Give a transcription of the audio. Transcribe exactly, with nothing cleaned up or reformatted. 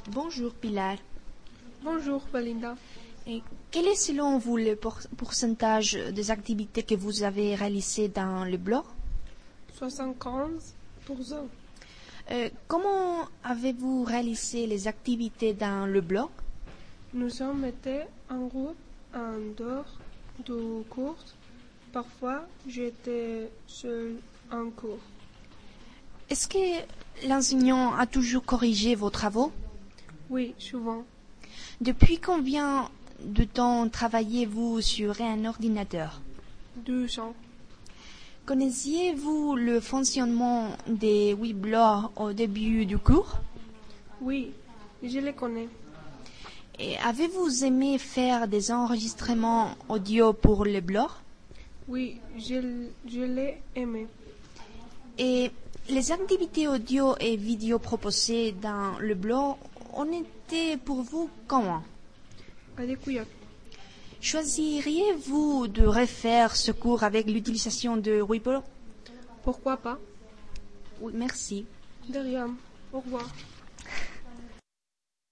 Bonjour Pilar. Bonjour Belinda. Et quel est selon vous le pour- pourcentage des activités que vous avez réalisées dans le blog? soixante-quinze pour cent. Euh, comment avez-vous réalisé les activités dans le blog? Nous sommes été en groupe en dehors du cours. Parfois, j'étais seule en cours. Est-ce que l'enseignant a toujours corrigé vos travaux? Oui, souvent. Depuis combien de temps travaillez-vous sur un ordinateur? Deux ans. Connaissiez-vous le fonctionnement des weblogs au début du cours? Oui, je les connais. Et avez-vous aimé faire des enregistrements audio pour le blog? Oui, je, je l'ai aimé. Et les activités audio et vidéo proposées dans le blog ont été pour vous comment? Adéquat. Choisiriez-vous de refaire ce cours avec l'utilisation de Weeble? Pourquoi pas? Oui, merci. De rien. Au revoir.